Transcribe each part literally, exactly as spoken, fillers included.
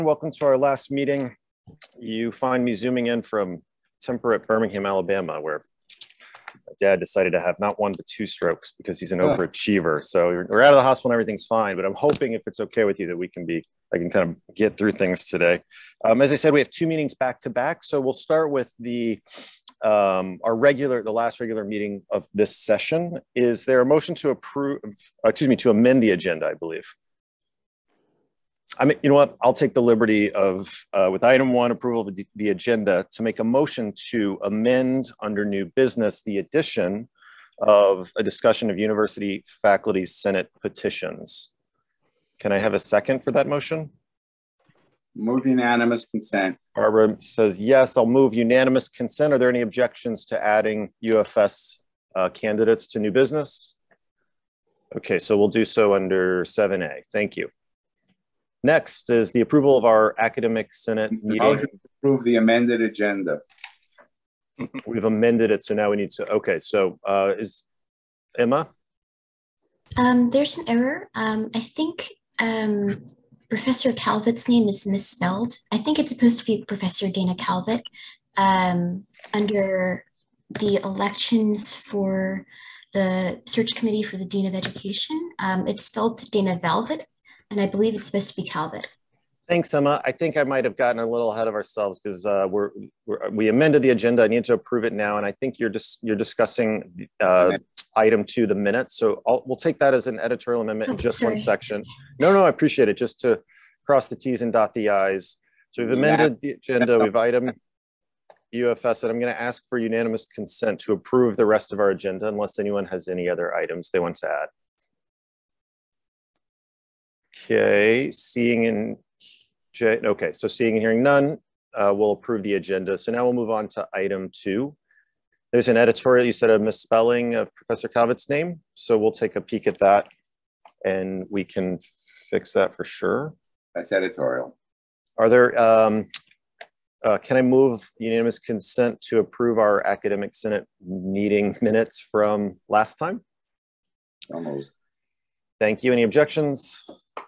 Welcome to our last meeting. You find me zooming in from temperate Birmingham, Alabama, where my dad decided to have not one but two strokes because he's an overachiever. So we're out of the hospital and everything's fine, but I'm hoping, if it's okay with you, that we can be, I can kind of get through things today. Um, as I said, we have two meetings back to back. So we'll start with the um, our regular, the last regular meeting of this session. Is there a motion to approve, excuse me, to amend the agenda, I believe? I mean, you know what? I'll take the liberty of, uh, with item one, approval of the, the agenda, to make a motion to amend under new business the addition of a discussion of University Faculty Senate petitions. Can I have a second for that motion? Move unanimous consent. Barbara says yes. I'll move unanimous consent. Are there any objections to adding U F S uh, candidates to new business? Okay, so we'll do so under seven A. Thank you. Next is the approval of our academic senate meeting. Motion to approve the amended agenda. We've amended it, so now we need to, okay, so uh, is Emma? Um, there's an error. Um, I think um, Professor Calvett's name is misspelled. I think it's supposed to be Professor Dana Calvett. Um, under the elections for the search committee for the Dean of Education, um, it's spelled Dana Valvett. And I believe it's supposed to be Calvett. Thanks, Emma. I think I might have gotten a little ahead of ourselves because uh, we're, we're we amended the agenda. I need to approve it now, and I think you're just you're discussing uh, item two, the minutes. So I'll, we'll take that as an editorial amendment Oh, in just sorry. one section. No, no, I appreciate it. Just to cross the T's and dot the I's. So we've amended the agenda. We've item U F S, and I'm going to ask for unanimous consent to approve the rest of our agenda, unless anyone has any other items they want to add. Okay, seeing and okay, so seeing and hearing none, uh, we'll approve the agenda. So now we'll move on to item two. There's an editorial, you said a misspelling of Professor Calvett's name. So we'll take a peek at that and we can fix that for sure. That's editorial. Are there, um, uh, can I move unanimous consent to approve our academic senate meeting minutes from last time? Almost. Thank you. Any objections?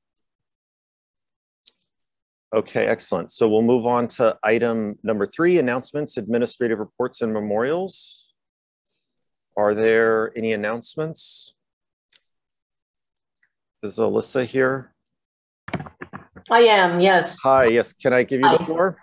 Okay, excellent. So we'll move on to item number three, announcements, administrative reports, and memorials. Are there any announcements? Is Alyssa here? I am, yes. Hi, yes. Can I give you the Hi. floor?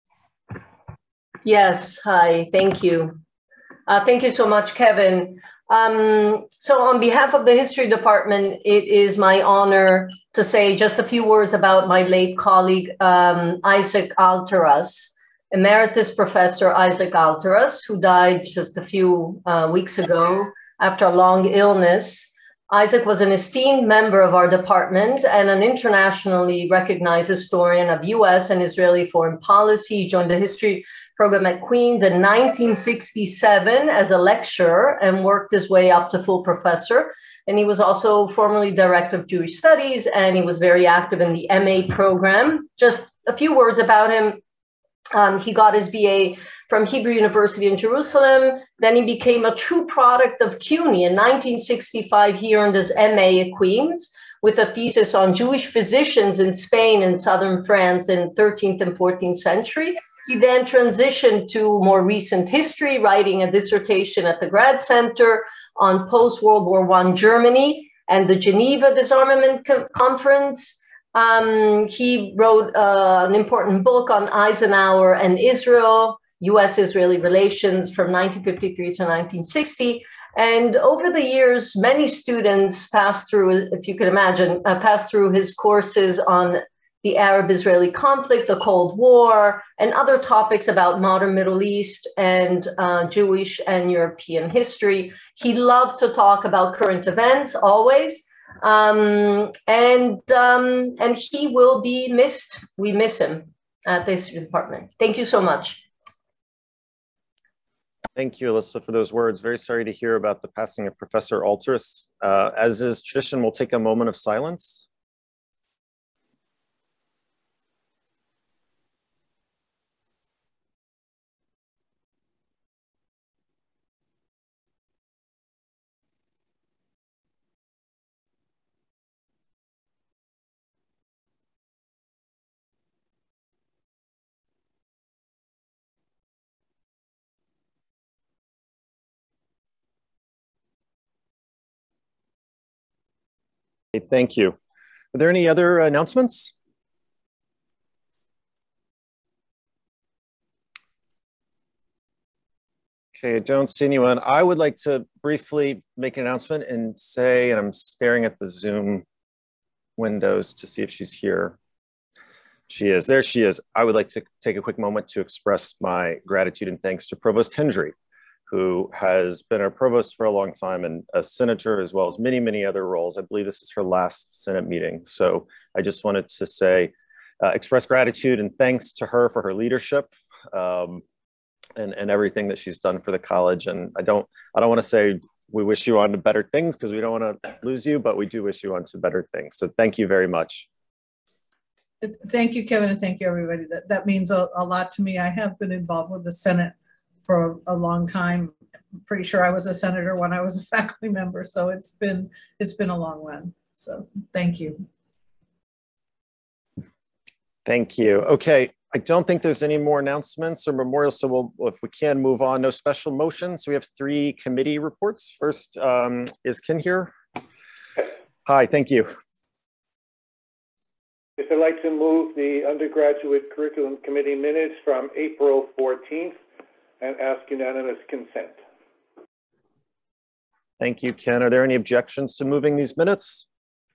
Yes, hi, thank you. Uh, thank you so much, Kevin. Um, so on behalf of the History Department, it is my honor to say just a few words about my late colleague, um, Isaac Alteras, Emeritus Professor Isaac Alteras, who died just a few uh, weeks ago after a long illness. Isaac was an esteemed member of our department and an internationally recognized historian of U S and Israeli foreign policy. He joined the history program at Queen's in nineteen sixty-seven as a lecturer and worked his way up to full professor. And he was also formerly director of Jewish studies, and he was very active in the M A program. Just a few words about him. Um, he got his B A from Hebrew University in Jerusalem. Then he became a true product of CUNY. In nineteen sixty-five, he earned his M A at Queen's with a thesis on Jewish physicians in Spain and southern France in thirteenth and fourteenth century. He then transitioned to more recent history, writing a dissertation at the Grad Center on post-World War One Germany and the Geneva Disarmament Co- Conference. Um, he wrote uh, an important book on Eisenhower and Israel, U S Israeli relations from nineteen fifty-three to nineteen sixty. And over the years, many students passed through, if you can imagine, uh, passed through his courses on the Arab-Israeli conflict, the Cold War, and other topics about modern Middle East and uh, Jewish and European history. He loved to talk about current events, always. Um, and, um, and he will be missed. We miss him at the History Department. Thank you so much. Thank you, Alyssa, for those words. Very sorry to hear about the passing of Professor Alteras. Uh, as is tradition, we'll take a moment of silence. Okay, thank you. Are there any other announcements? Okay, I don't see anyone. I would like to briefly make an announcement and say, and I'm staring at the Zoom windows to see if she's here. She is. There she is. I would like to take a quick moment to express my gratitude and thanks to Provost Hendry, who has been our provost for a long time and a senator, as well as many, many other roles. I believe this is her last Senate meeting. So I just wanted to say, uh, express gratitude and thanks to her for her leadership um, and, and everything that she's done for the college. And I don't, I don't want to say we wish you on to better things because we don't want to lose you, but we do wish you on to better things. So thank you very much. Thank you, Kevin, and thank you, everybody. That, that means a, a lot to me. I have been involved with the Senate for a, a long time. I'm pretty sure I was a senator when I was a faculty member, so it's been it's been a long run. So thank you. Thank you. Okay, I don't think there's any more announcements or memorials, so we'll, if we can, move on. No special motions. We have three committee reports. First, um, is Ken here? Hi, thank you. If I'd like to move the undergraduate curriculum committee minutes from April fourteenth and ask unanimous consent. Thank you, Ken. Are there any objections to moving these minutes?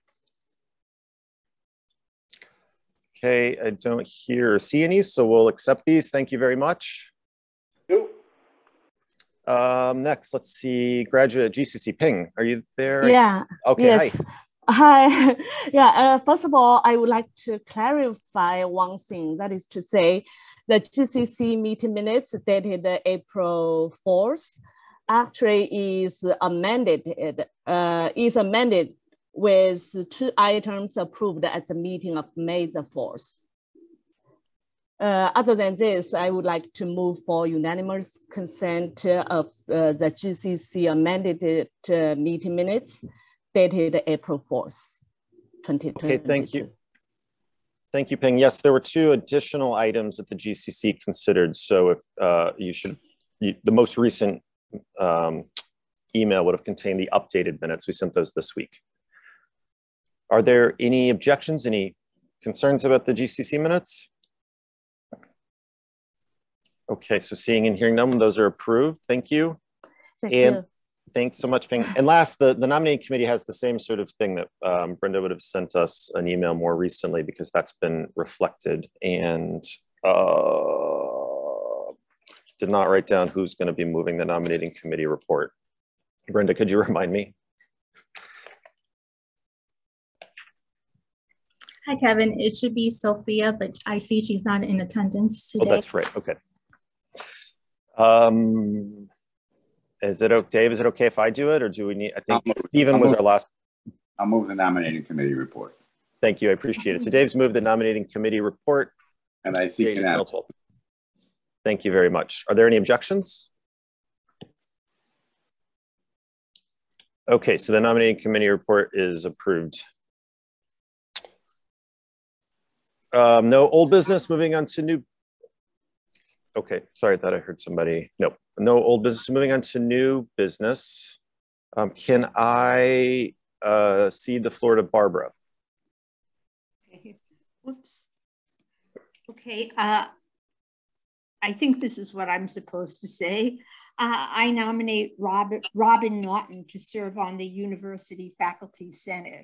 Okay, I don't hear or see any, so we'll accept these. Thank you very much. Nope. Um, next, let's see, graduate G C C Ping, are you there? Yeah. Okay, yes. hi. Hi. Yeah, uh, first of all, I would like to clarify one thing. That is to say, the G C C meeting minutes dated April fourth actually is amended, uh, is amended with two items approved at the meeting of May the fourth. Uh, other than this, I would like to move for unanimous consent of uh, the G C C amended uh, meeting minutes dated April fourth, twenty twenty-two. Okay, thank you. Thank you, Ping. Yes, there were two additional items that the G C C considered. So if uh, you should, you, the most recent um, email would have contained the updated minutes. We sent those this week. Are there any objections, any concerns about the G C C minutes? Okay, so seeing and hearing none, those are approved. Thank you. Thank and you. Thanks so much, Ping. And last, the, the nominating committee has the same sort of thing that um, Brenda would have sent us an email more recently because that's been reflected, and uh, did not write down who's going to be moving the nominating committee report. Brenda, could you remind me? Hi, Kevin. It should be Sophia, but I see she's not in attendance today. Oh, that's right. Okay. Um, is it okay, Dave? Is it okay if I do it, or do we need? I think Stephen was our last. I'll move the nominating committee report. Thank you. I appreciate it. So Dave's moved the nominating committee report. And I seek unanimous. Thank you very much. Are there any objections? Okay, so the nominating committee report is approved. Um, no old business. Moving on to new. Okay, sorry, I thought I heard somebody. No, no old business. Moving on to new business. Um, can I uh, cede the floor to Barbara? Okay. Whoops. Okay. Uh, I think this is what I'm supposed to say. Uh, I nominate Robert, Robin Naughton to serve on the University Faculty Senate.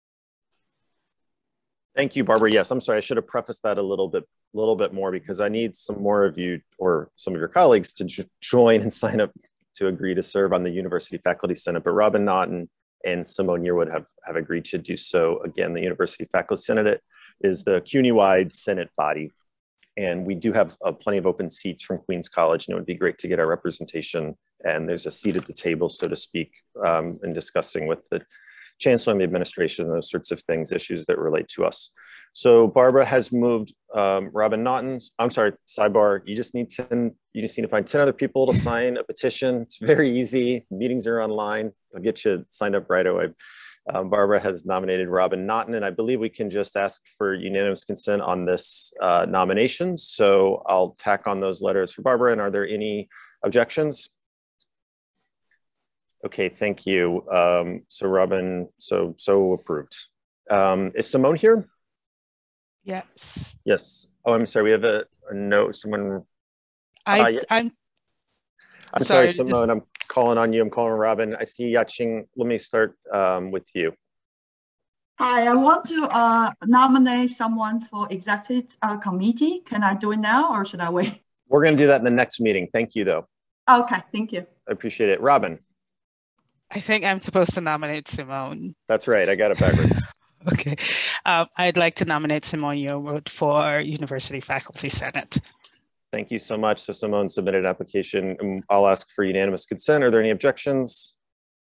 Thank you, Barbara. Yes, I'm sorry. I should have prefaced that a little bit, a little bit more because I need some more of you or some of your colleagues to join and sign up to agree to serve on the University Faculty Senate. But Robin Naughton and Simone Yearwood have, have agreed to do so. Again, the University Faculty Senate is the C U N Y-wide Senate body. And we do have uh, plenty of open seats from Queens College, and it would be great to get our representation. And there's a seat at the table, so to speak, um, in discussing with the Chancellor and the administration, those sorts of things, issues that relate to us. So Barbara has moved um, Robin Naughton's, I'm sorry, sidebar, you just need ten, you just need to find ten other people to sign a petition. It's very easy. Meetings are online. I'll get you signed up right away. Um, Barbara has nominated Robin Naughton, and I believe we can just ask for unanimous consent on this uh, nomination. So I'll tack on those letters for Barbara. And are there any objections? Okay, thank you. Um, so Robin, so so approved. Um, is Simone here? Yes. Yes. Oh, I'm sorry. We have a, a note. Someone. I, uh, yeah. I'm. I'm sorry, sorry, Simone. Just... I'm calling on you. I'm calling Robin. I see Yaching. Let me start um, with you. Hi, I want to uh, nominate someone for executive uh, committee. Can I do it now or should I wait? We're going to do that in the next meeting. Thank you, though. Okay, thank you. I appreciate it. Robin. I think I'm supposed to nominate Simone. That's right. I got it backwards. Okay. Um, I'd like to nominate Simone Yearwood for University Faculty Senate. Thank you so much. So Simone submitted an application, and I'll ask for unanimous consent. Are there any objections?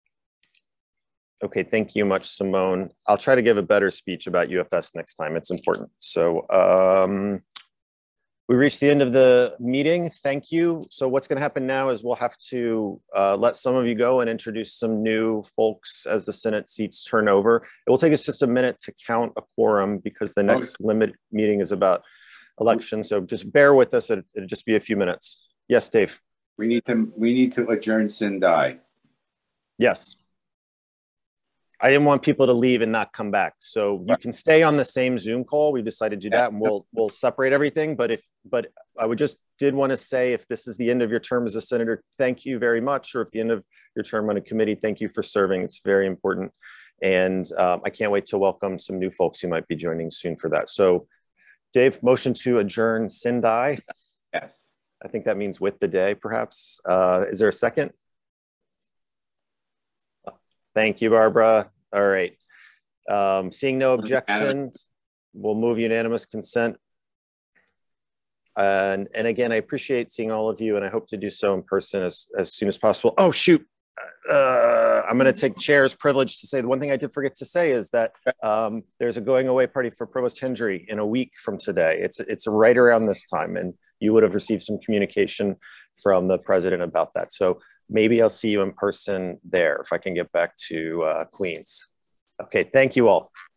Okay, thank you much, Simone. I'll try to give a better speech about U F S next time. It's important. So um, we reached the end of the meeting. Thank you. So what's going to happen now is we'll have to uh, let some of you go and introduce some new folks as the Senate seats turn over. It will take us just a minute to count a quorum because the next okay. limit meeting is about election. So just bear with us. It, it'll just be a few minutes. Yes, Dave. We need to, we need to adjourn Sindai. Yes. I didn't want people to leave and not come back. So you can stay on the same Zoom call. We decided to do that and we'll we'll separate everything. But if but I would just did want to say if this is the end of your term as a senator, thank you very much. Or if the end of your term on a committee, thank you for serving. It's very important. And um, I can't wait to welcome some new folks who might be joining soon for that. So Dave, motion to adjourn Sindai. Yes. I think that means with the day, perhaps. Uh, is there a second? Thank you, Barbara. All right. Um, seeing no objections, we'll move unanimous consent. And, and again, I appreciate seeing all of you, and I hope to do so in person as, as soon as possible. Oh, shoot. Uh, I'm going to take chair's privilege to say the one thing I did forget to say is that um, there's a going away party for Provost Hendry in a week from today. It's, it's right around this time, and you would have received some communication from the president about that. So maybe I'll see you in person there if I can get back to uh, Queens. Okay, thank you all.